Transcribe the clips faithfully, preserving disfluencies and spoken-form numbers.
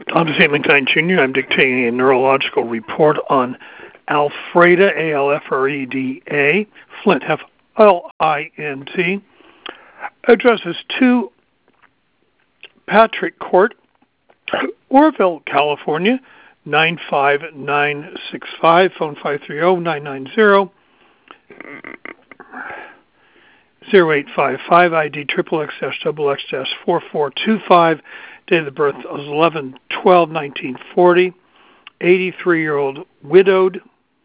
Thomas A. McKnight Junior I'm dictating a neurological report on Alfreda, A L F R E D A, Flint, F L I N T. Addresses two Patrick Court, Oroville, California, nine five nine six five, phone five three zero, nine nine zero, zero eight five five, I D triple X dash double X dash four four two five, date of birth was eleven twelve nineteen forty, eighty-three-year-old widowed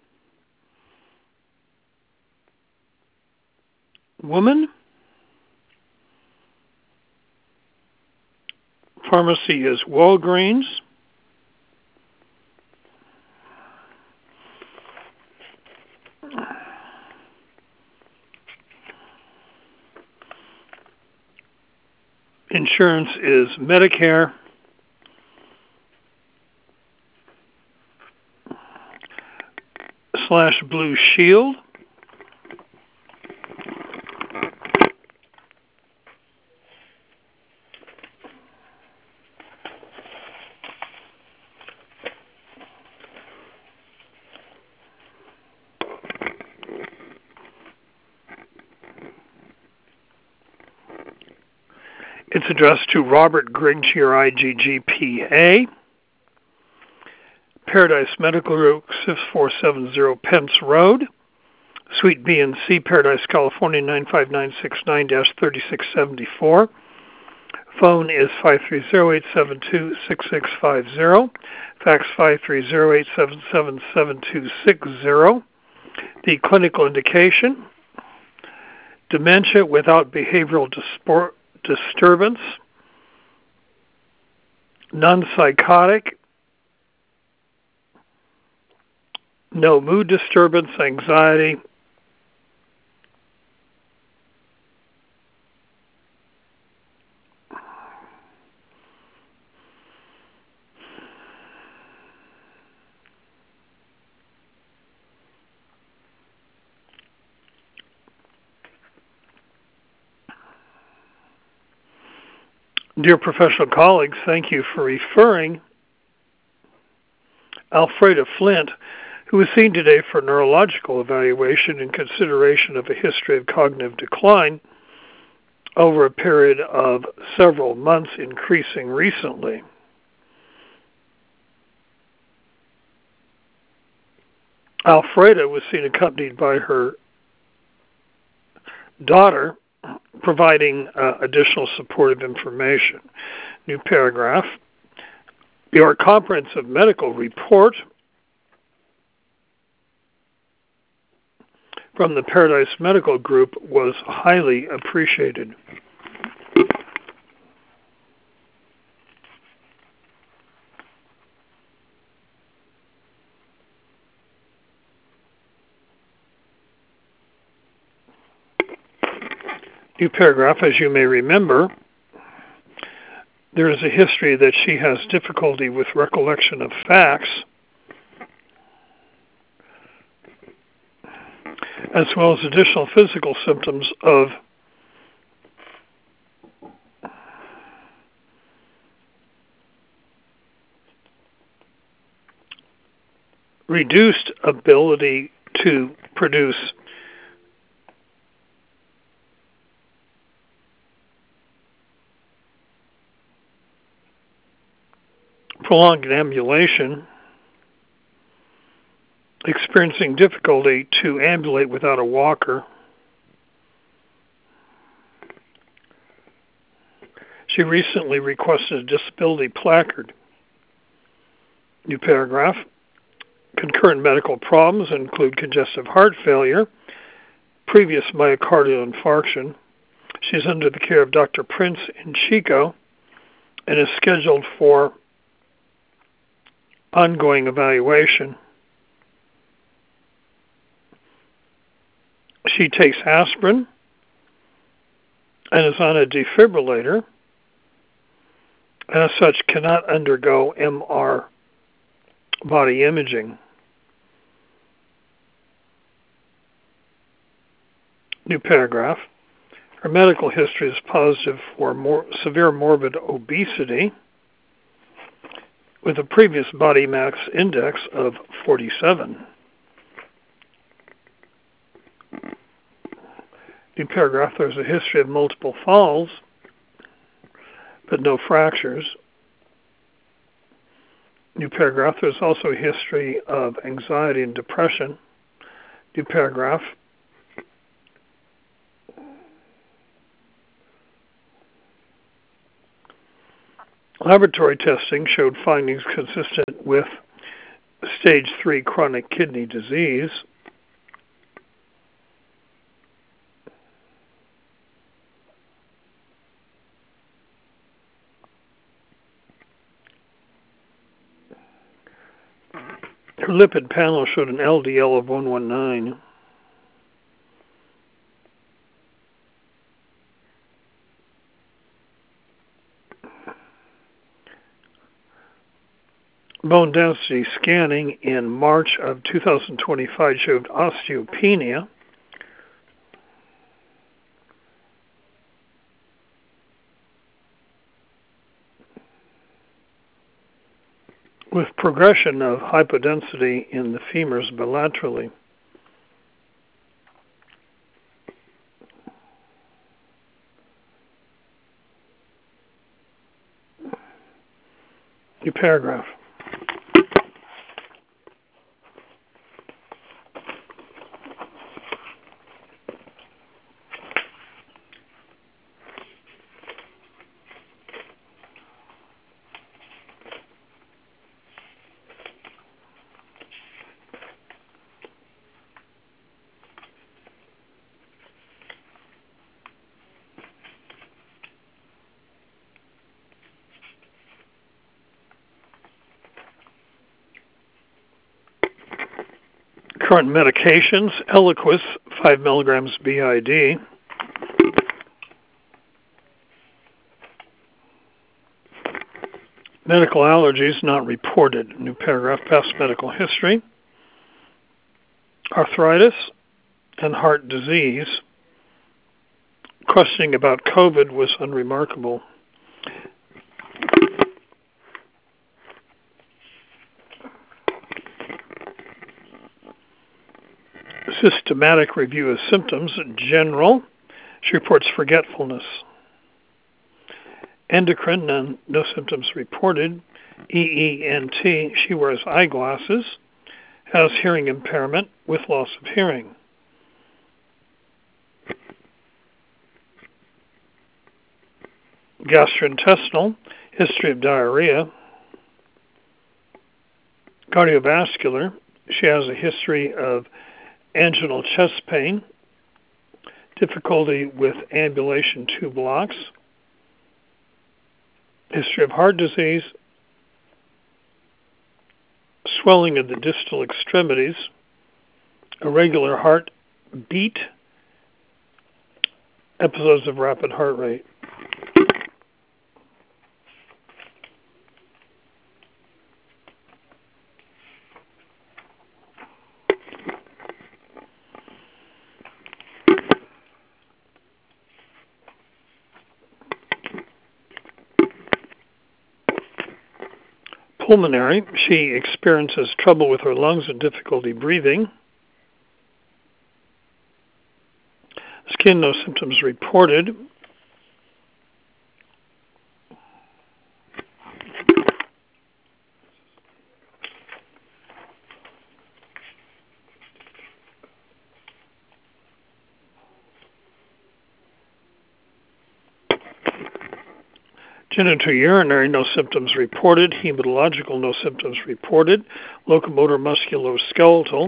woman. Pharmacy is Walgreens. Insurance is Medicare. Slash Blue Shield. It's addressed to Robert Grigg, I G G P A, Paradise Medical Group, six four seven zero Pence Road, Suite B and C, Paradise, California, nine five nine six nine dash thirty six seventy four. Phone is five three zero, eight seven two, six six five zero. Fax five three zero, eight seven seven, seven two six zero. The clinical indication, dementia without behavioral dispor- disturbance, non-psychotic, no mood disturbance, anxiety, dear professional colleagues, thank you for referring Alfreda Flint, who was seen today for neurological evaluation in consideration of a history of cognitive decline over a period of several months, increasing recently. Alfreda was seen accompanied by her daughter, providing uh, additional supportive information. New paragraph. Your comprehensive medical report from the Paradise Medical Group was highly appreciated. New paragraph. As you may remember, there is a history that she has difficulty with recollection of facts, as well as additional physical symptoms of reduced ability to produce prolonged ambulation, experiencing difficulty to ambulate without a walker. She recently requested a disability placard. New paragraph. Concurrent medical problems include congestive heart failure, previous myocardial infarction. She's under the care of Doctor Prince in Chico and is scheduled for ongoing evaluation. She takes aspirin and is on a defibrillator, and as such cannot undergo M R body imaging. New paragraph. Her medical history is positive for more severe morbid obesity, with a previous body mass index of forty-seven. New paragraph, there's a history of multiple falls, but no fractures. New paragraph, there's also a history of anxiety and depression. New paragraph, laboratory testing showed findings consistent with stage three chronic kidney disease. Her lipid panel showed an L D L of one nineteen. Bone density scanning in March of two thousand twenty-five showed osteopenia. With progression of hypodensity in the femurs bilaterally. New paragraph. Current medications, Eliquis, five milligrams B I D. Medical allergies not reported. New paragraph, past medical history. Arthritis and heart disease. Questioning about COVID was unremarkable. Systematic review of symptoms, general. She reports forgetfulness. Endocrine, none, no symptoms reported. E E N T, she wears eyeglasses. Has hearing impairment with loss of hearing. Gastrointestinal, history of diarrhea. Cardiovascular, she has a history of anginal chest pain, difficulty with ambulation tube locks, history of heart disease, swelling of the distal extremities, irregular heart beat, episodes of rapid heart rate. Pulmonary, she experiences trouble with her lungs and difficulty breathing. Skin, no symptoms reported. Genitourinary, no symptoms reported. Hematological, no symptoms reported. Locomotor musculoskeletal.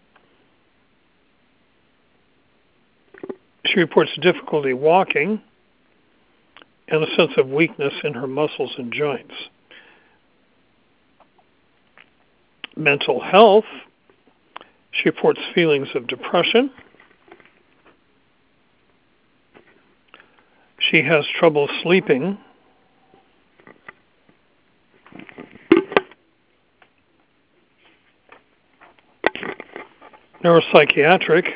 She reports difficulty walking and a sense of weakness in her muscles and joints. Mental health, she reports feelings of depression. She has trouble sleeping. Neuropsychiatric,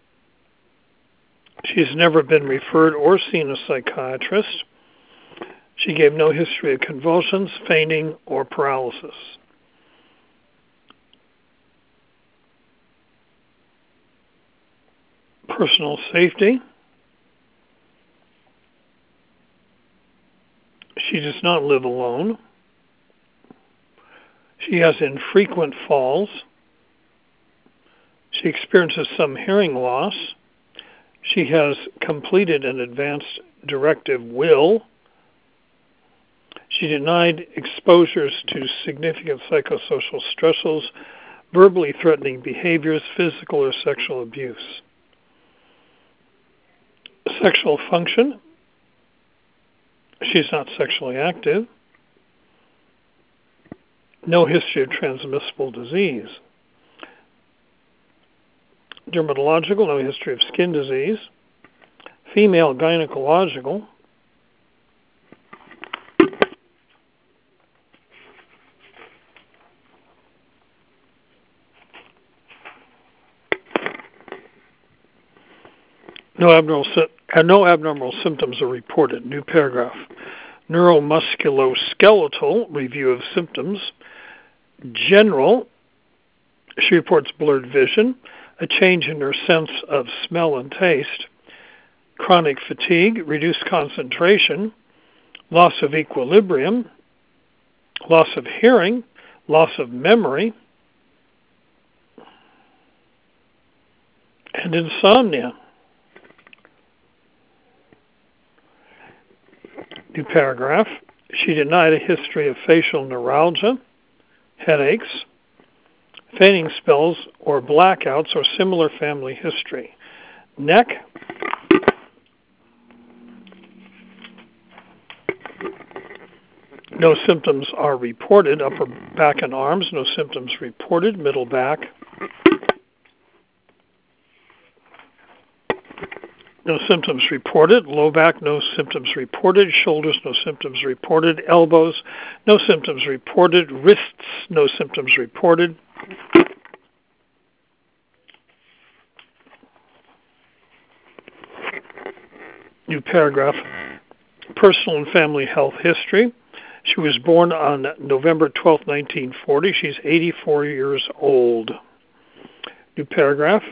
she's never been referred or seen a psychiatrist. She gave no history of convulsions, fainting, or paralysis. Personal safety. She does not live alone. She has infrequent falls. She experiences some hearing loss. She has completed an advanced directive will. She denied exposures to significant psychosocial stressors, verbally threatening behaviors, physical or sexual abuse. Sexual function. She's not sexually active. No history of transmissible disease. Dermatological, no history of skin disease. Female gynecological. No abnormal, no abnormal symptoms are reported. New paragraph. Neuromusculoskeletal review of symptoms. General, she reports blurred vision, a change in her sense of smell and taste, chronic fatigue, reduced concentration, loss of equilibrium, loss of hearing, loss of memory, and insomnia. New paragraph. She denied a history of facial neuralgia, headaches, fainting spells, or blackouts, or similar family history. Neck. No symptoms are reported. Upper back and arms, no symptoms reported. Middle back. No symptoms reported. Low back, no symptoms reported. Shoulders, no symptoms reported. Elbows, no symptoms reported. Wrists, no symptoms reported. New paragraph. Personal and family health history. She was born on November twelfth, nineteen forty. She's eighty-four years old. New paragraph.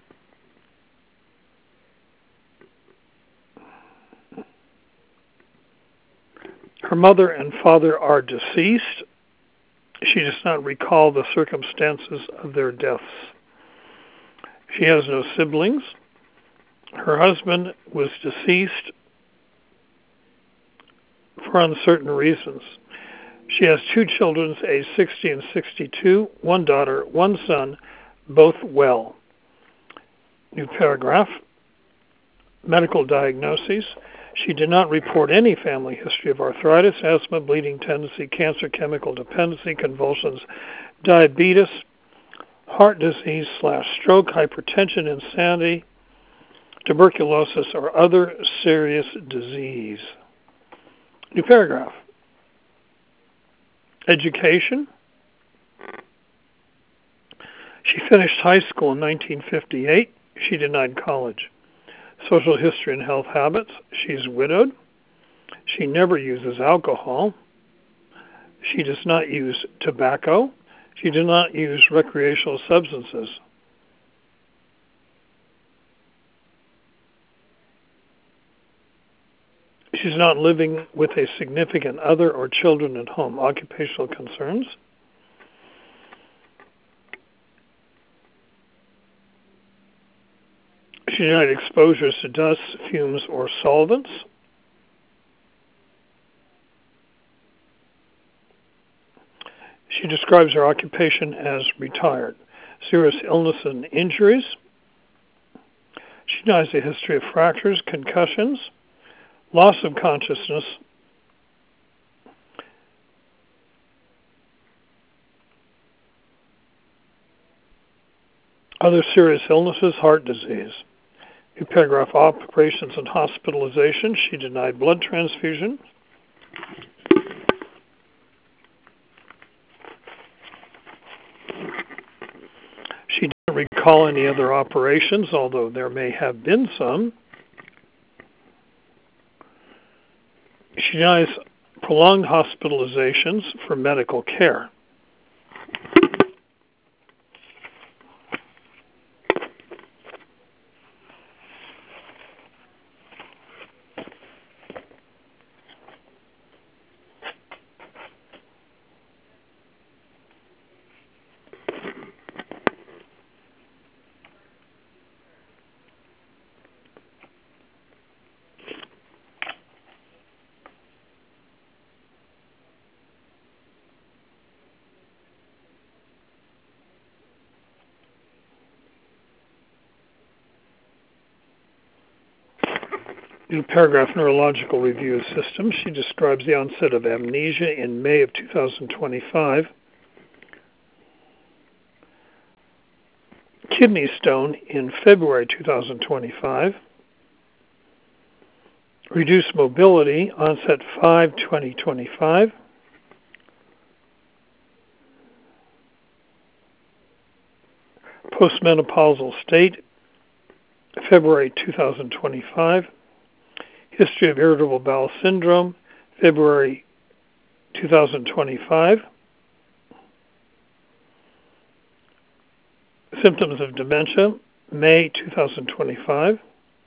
Her mother and father are deceased. She does not recall the circumstances of their deaths. She has no siblings. Her husband was deceased for uncertain reasons. She has two children, aged sixty and sixty-two, one daughter, one son, both well. New paragraph. Medical diagnoses. She did not report any family history of arthritis, asthma, bleeding tendency, cancer, chemical dependency, convulsions, diabetes, heart disease slash stroke, hypertension, insanity, tuberculosis, or other serious disease. New paragraph. Education. She finished high school in nineteen fifty-eight. She denied college. Social history and health habits. She's widowed. She never uses alcohol. She does not use tobacco. She does not use recreational substances. She's not living with a significant other or children at home. Occupational concerns. She denied exposures to dust, fumes, or solvents. She describes her occupation as retired. Serious illness and injuries. She denies a history of fractures, concussions, loss of consciousness, other serious illnesses, heart disease. New paragraph. Operations and hospitalization. She denied blood transfusion. She didn't recall any other operations, although there may have been some. She denies prolonged hospitalizations for medical care. New paragraph, Neurological Review of Systems. She describes the onset of amnesia in May of two thousand twenty-five. Kidney stone in February two thousand twenty-five. Reduced mobility, onset five twenty twenty-five. Postmenopausal state, February two thousand twenty-five. History of irritable bowel syndrome, February two thousand twenty-five. Symptoms of dementia, May two thousand twenty-five.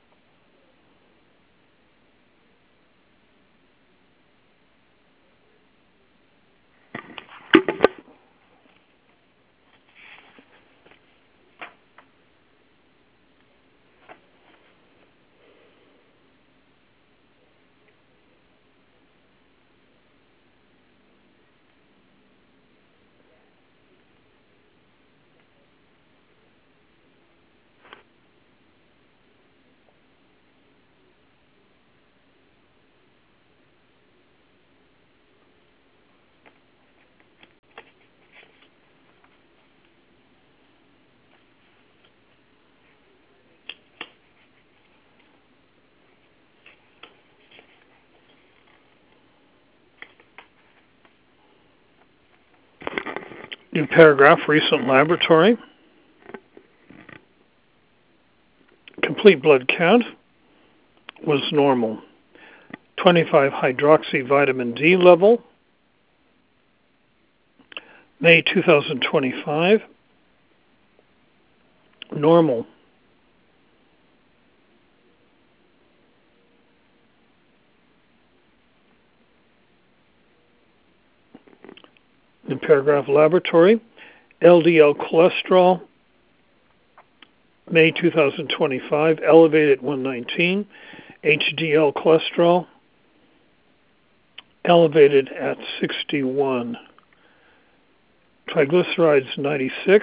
New paragraph, recent laboratory. Complete blood count was normal. twenty-five hydroxy vitamin D level, May two thousand twenty-five, normal. New paragraph, laboratory. L D L cholesterol, May two thousand twenty-five, elevated one nineteen. H D L cholesterol, elevated at sixty-one. Triglycerides ninety-six.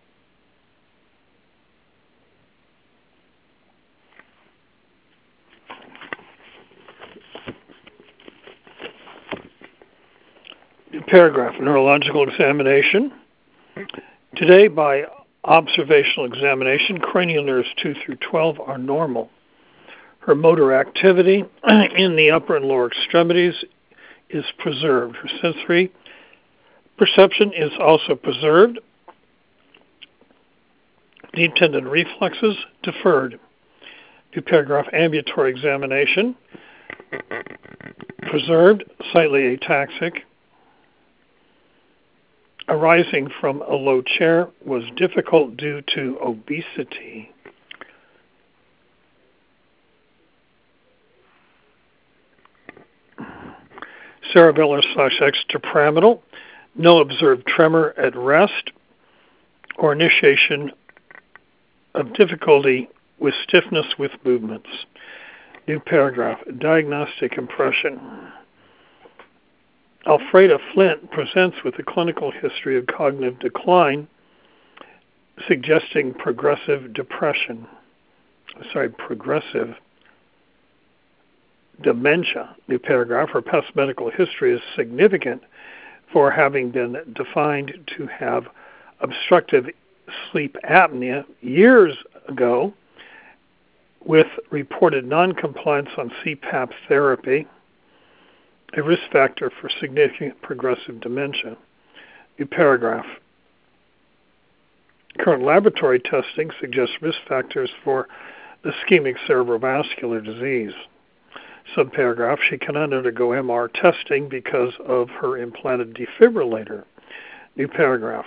New paragraph, neurological examination. Today, by observational examination, cranial nerves two through twelve are normal. Her motor activity in the upper and lower extremities is preserved. Her sensory perception is also preserved. Deep tendon reflexes deferred. New paragraph, ambulatory examination. Preserved, slightly ataxic. Arising from a low chair was difficult due to obesity. Cerebellar slash extrapyramidal, no observed tremor at rest or initiation of difficulty with stiffness with movements. New paragraph, diagnostic impression. Alfreda Flint presents with a clinical history of cognitive decline, suggesting progressive depression. Sorry, progressive dementia. New paragraph, her past medical history is significant for having been defined to have obstructive sleep apnea years ago with reported noncompliance on C PAP therapy, a risk factor for significant progressive dementia. New paragraph. Current laboratory testing suggests risk factors for ischemic cerebrovascular disease. Subparagraph, she cannot undergo M R testing because of her implanted defibrillator. New paragraph.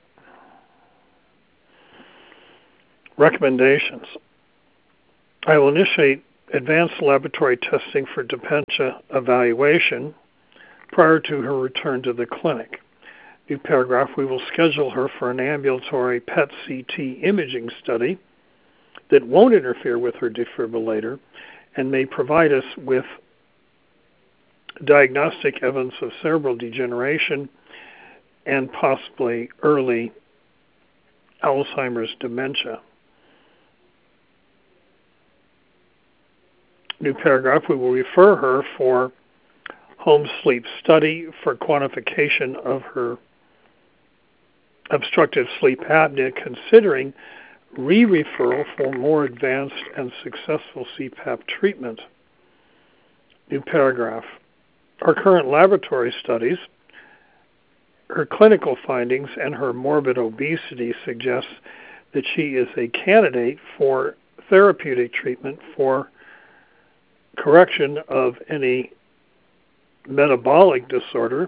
Recommendations. I will initiate advanced laboratory testing for dementia evaluation prior to her return to the clinic. New paragraph, we will schedule her for an ambulatory P E T C T imaging study that won't interfere with her defibrillator and may provide us with diagnostic evidence of cerebral degeneration and possibly early Alzheimer's dementia. New paragraph, we will refer her for home sleep study for quantification of her obstructive sleep apnea, considering re-referral for more advanced and successful C PAP treatment. New paragraph. Her current laboratory studies, her clinical findings, and her morbid obesity suggest that she is a candidate for therapeutic treatment for correction of any metabolic disorder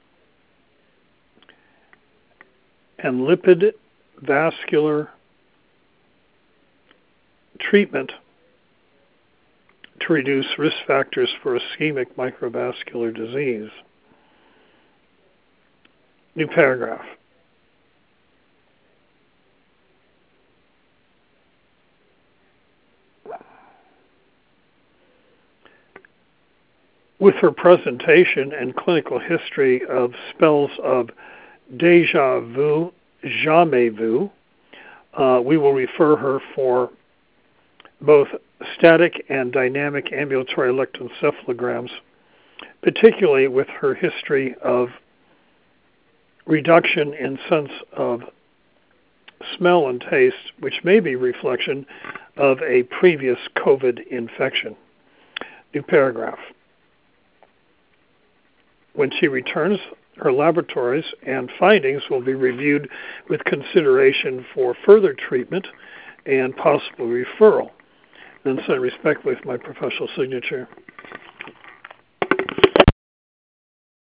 and lipid vascular treatment to reduce risk factors for ischemic microvascular disease. New paragraph. With her presentation and clinical history of spells of déjà vu, jamais vu, uh, we will refer her for both static and dynamic ambulatory electroencephalograms, particularly with her history of reduction in sense of smell and taste, which may be reflection of a previous COVID infection. New paragraph. When she returns, her laboratories and findings will be reviewed with consideration for further treatment and possible referral. Then sent respectfully with my professional signature.